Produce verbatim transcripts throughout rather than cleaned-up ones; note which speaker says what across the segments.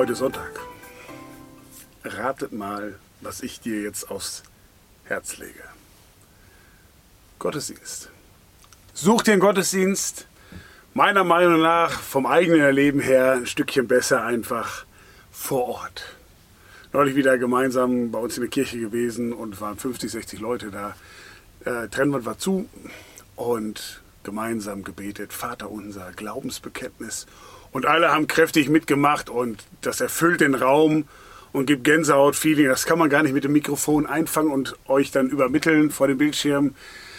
Speaker 1: Heute Sonntag. Ratet mal, was ich dir jetzt aufs Herz lege. Gottesdienst. Such dir einen Gottesdienst, meiner Meinung nach vom eigenen Erleben her ein Stückchen besser einfach vor Ort. Neulich wieder gemeinsam bei uns in der Kirche gewesen und waren fünfzig, sechzig Leute da. Äh, Trennwand war zu und gemeinsam gebetet, Vater unser, Glaubensbekenntnis. Und alle haben kräftig mitgemacht und das erfüllt den Raum und gibt Gänsehaut-Feeling. Das kann man gar nicht mit dem Mikrofon einfangen und euch dann übermitteln vor dem Bildschirm.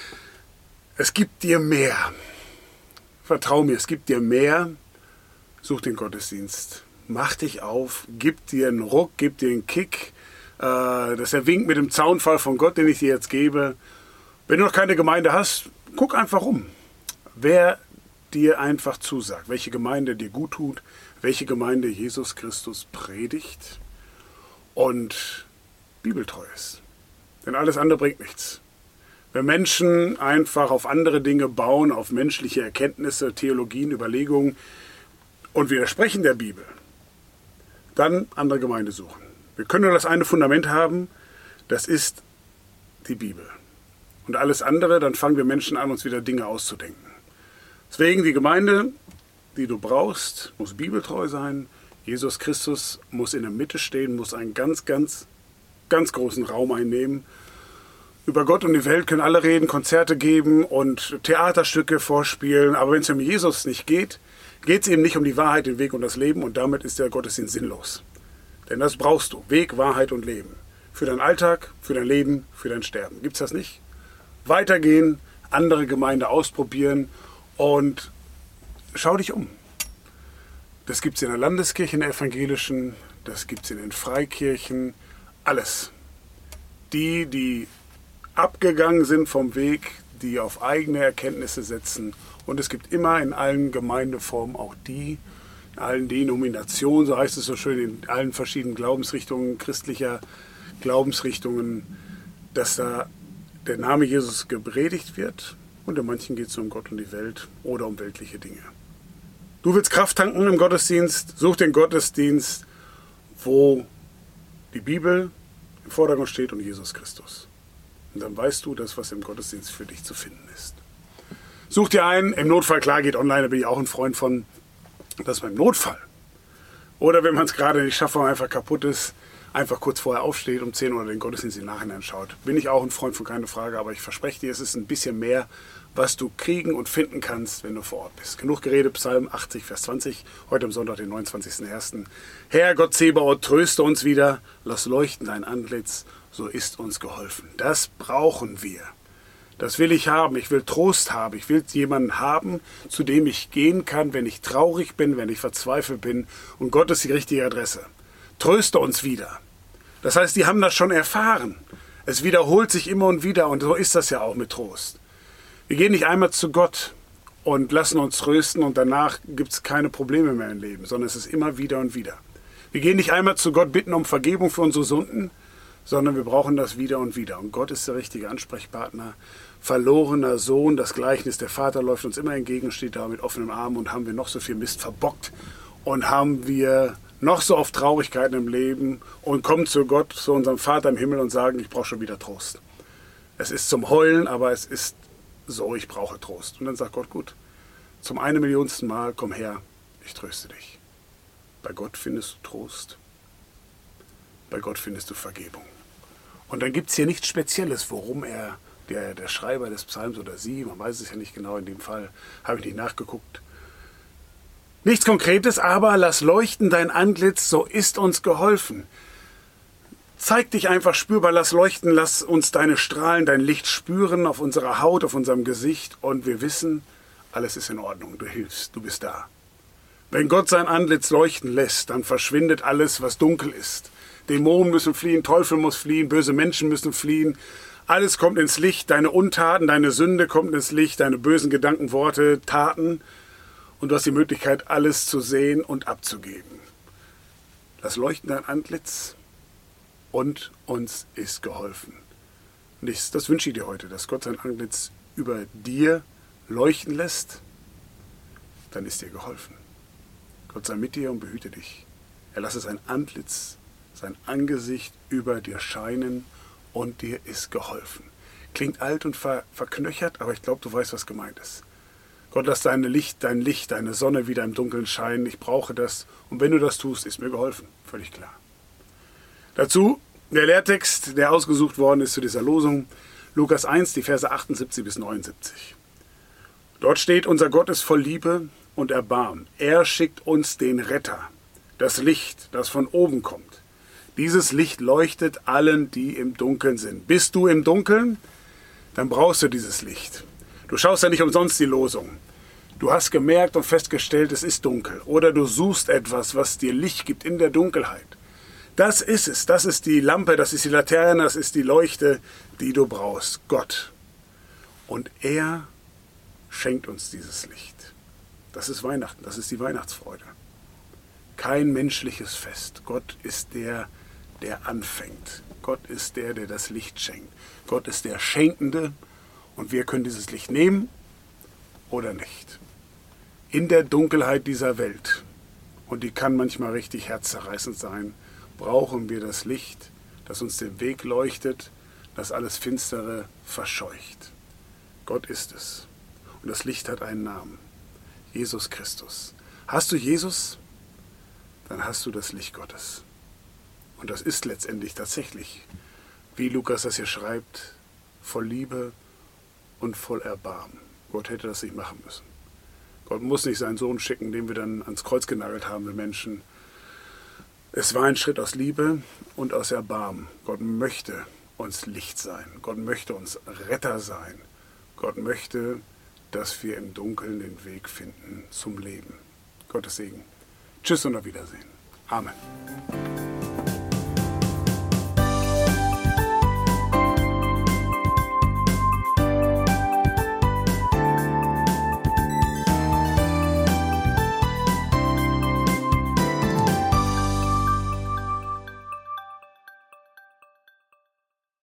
Speaker 1: Es gibt dir mehr. Vertrau mir, es gibt dir mehr. Such den Gottesdienst. Mach dich auf, gib dir einen Ruck, gib dir einen Kick. Das ist der Wink mit dem Zaunfall von Gott, den ich dir jetzt gebe. Wenn du noch keine Gemeinde hast, guck einfach um. Wer dir einfach zusagt, welche Gemeinde dir gut tut, welche Gemeinde Jesus Christus predigt und bibeltreu ist. Denn alles andere bringt nichts. Wenn Menschen einfach auf andere Dinge bauen, auf menschliche Erkenntnisse, Theologien, Überlegungen und widersprechen der Bibel, dann andere Gemeinde suchen. Wir können nur das eine Fundament haben, das ist die Bibel. Und alles andere, dann fangen wir Menschen an, uns wieder Dinge auszudenken. Deswegen die Gemeinde, die du brauchst, muss bibeltreu sein. Jesus Christus muss in der Mitte stehen, muss einen ganz, ganz, ganz großen Raum einnehmen. Über Gott und die Welt können alle reden, Konzerte geben und Theaterstücke vorspielen. Aber wenn es um Jesus nicht geht, geht es eben nicht um die Wahrheit, den Weg und das Leben. Und damit ist der Gottesdienst sinnlos. Denn das brauchst du. Weg, Wahrheit und Leben. Für deinen Alltag, für dein Leben, für dein Sterben. Gibt es das nicht? Weitergehen, andere Gemeinde ausprobieren. Und schau dich um. Das gibt es in der Landeskirche, in der evangelischen, das gibt es in den Freikirchen, alles. Die, die abgegangen sind vom Weg, die auf eigene Erkenntnisse setzen. Und es gibt immer in allen Gemeindeformen auch die, in allen Denominationen, so heißt es so schön, in allen verschiedenen Glaubensrichtungen, christlicher Glaubensrichtungen, dass da der Name Jesus gepredigt wird. Und in manchen geht es um Gott und die Welt oder um weltliche Dinge. Du willst Kraft tanken im Gottesdienst, such den Gottesdienst, wo die Bibel im Vordergrund steht und Jesus Christus. Und dann weißt du das, was im Gottesdienst für dich zu finden ist. Such dir einen, im Notfall, klar geht online, da bin ich auch ein Freund von, dass man im Notfall oder wenn man es gerade nicht schafft, weil man einfach kaputt ist, einfach kurz vorher aufsteht, um zehn Uhr den Gottesdienst im Nachhinein schaut. Bin ich auch ein Freund von, keine Frage, aber ich verspreche dir, es ist ein bisschen mehr, was du kriegen und finden kannst, wenn du vor Ort bist. Genug geredet, Psalm achtzig, Vers zwanzig, heute am Sonntag, den neunundzwanzigsten ersten Herr Gott Zebaoth, tröste uns wieder, lass leuchten dein Antlitz, so ist uns geholfen. Das brauchen wir. Das will ich haben. Ich will Trost haben. Ich will jemanden haben, zu dem ich gehen kann, wenn ich traurig bin, wenn ich verzweifelt bin. Und Gott ist die richtige Adresse. Tröste uns wieder. Das heißt, die haben das schon erfahren. Es wiederholt sich immer und wieder und so ist das ja auch mit Trost. Wir gehen nicht einmal zu Gott und lassen uns trösten und danach gibt es keine Probleme mehr im Leben, sondern es ist immer wieder und wieder. Wir gehen nicht einmal zu Gott bitten um Vergebung für unsere Sünden, sondern wir brauchen das wieder und wieder. Und Gott ist der richtige Ansprechpartner. Verlorener Sohn, das Gleichnis, der Vater läuft uns immer entgegen, steht da mit offenen Armen und haben wir noch so viel Mist verbockt und haben wir noch so oft Traurigkeiten im Leben und kommen zu Gott, zu unserem Vater im Himmel und sagen, ich brauche schon wieder Trost. Es ist zum Heulen, aber es ist so, ich brauche Trost. Und dann sagt Gott, gut, zum eine Millionsten Mal, komm her, ich tröste dich. Bei Gott findest du Trost. Bei Gott findest du Vergebung. Und dann gibt es hier nichts Spezielles, worum er, der, der Schreiber des Psalms oder sie, man weiß es ja nicht genau, in dem Fall habe ich nicht nachgeguckt. Nichts Konkretes, aber lass leuchten dein Antlitz, so ist uns geholfen. Zeig dich einfach spürbar, lass leuchten, lass uns deine Strahlen, dein Licht spüren auf unserer Haut, auf unserem Gesicht und wir wissen, alles ist in Ordnung, du hilfst, du bist da. Wenn Gott sein Antlitz leuchten lässt, dann verschwindet alles, was dunkel ist. Dämonen müssen fliehen, Teufel muss fliehen, böse Menschen müssen fliehen. Alles kommt ins Licht, deine Untaten, deine Sünde kommt ins Licht, deine bösen Gedanken, Worte, Taten. Und du hast die Möglichkeit, alles zu sehen und abzugeben. Lass leuchten dein Antlitz und uns ist geholfen. Und ich, das wünsche ich dir heute, dass Gott sein Antlitz über dir leuchten lässt, dann ist dir geholfen. Gott sei mit dir und behüte dich. Er lasse sein Antlitz, sein Angesicht über dir scheinen und dir ist geholfen. Klingt alt und ver verknöchert, aber ich glaube, du weißt, was gemeint ist. Gott, lass deine Licht, dein Licht, deine Sonne wieder im Dunkeln scheinen. Ich brauche das. Und wenn du das tust, ist mir geholfen. Völlig klar. Dazu der Lehrtext, der ausgesucht worden ist zu dieser Losung. Lukas eins, die Verse achtundsiebzig bis neunundsiebzig. Dort steht, unser Gott ist voll Liebe und Erbarmen. Er schickt uns den Retter, das Licht, das von oben kommt. Dieses Licht leuchtet allen, die im Dunkeln sind. Bist du im Dunkeln? Dann brauchst du dieses Licht. Du schaust ja nicht umsonst die Losung. Du hast gemerkt und festgestellt, es ist dunkel. Oder du suchst etwas, was dir Licht gibt in der Dunkelheit. Das ist es. Das ist die Lampe, das ist die Laterne, das ist die Leuchte, die du brauchst. Gott. Und er schenkt uns dieses Licht. Das ist Weihnachten, das ist die Weihnachtsfreude. Kein menschliches Fest. Gott ist der, der anfängt. Gott ist der, der das Licht schenkt. Gott ist der Schenkende und wir können dieses Licht nehmen oder nicht. In der Dunkelheit dieser Welt, und die kann manchmal richtig herzzerreißend sein, brauchen wir das Licht, das uns den Weg leuchtet, das alles Finstere verscheucht. Gott ist es. Und das Licht hat einen Namen. Jesus Christus. Hast du Jesus? Dann hast du das Licht Gottes. Und das ist letztendlich tatsächlich, wie Lukas das hier schreibt, voll Liebe und voll Erbarmen. Gott hätte das nicht machen müssen. Gott muss nicht seinen Sohn schicken, den wir dann ans Kreuz genagelt haben, wir Menschen. Es war ein Schritt aus Liebe und aus Erbarmen. Gott möchte uns Licht sein. Gott möchte uns Retter sein. Gott möchte, dass wir im Dunkeln den Weg finden zum Leben. Gottes Segen. Tschüss und auf Wiedersehen. Amen.